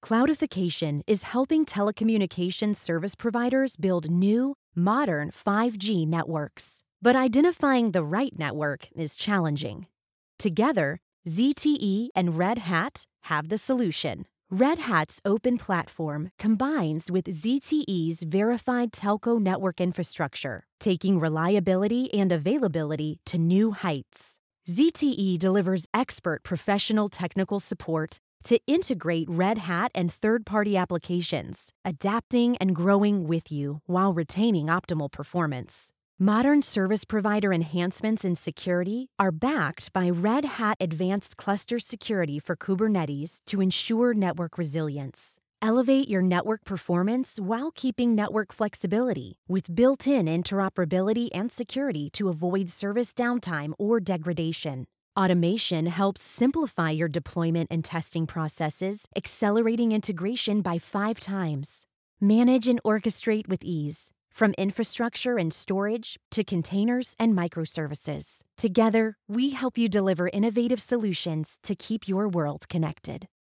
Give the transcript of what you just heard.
Cloudification is helping telecommunications service providers build new, modern 5G networks. But identifying the right network is challenging. Together, ZTE and Red Hat have the solution. Red Hat's open platform combines with ZTE's verified telco network infrastructure, taking reliability and availability to new heights. ZTE delivers expert professional technical support to integrate Red Hat and third-party applications, adapting and growing with you while retaining optimal performance. Modern service provider enhancements in security are backed by Red Hat Advanced Cluster Security for Kubernetes to ensure network resilience. Elevate your network performance while keeping network flexibility with built-in interoperability and security to avoid service downtime or degradation. Automation helps simplify your deployment and testing processes, accelerating integration by 5 times. Manage and orchestrate with ease, from infrastructure and storage to containers and microservices. Together, we help you deliver innovative solutions to keep your world connected.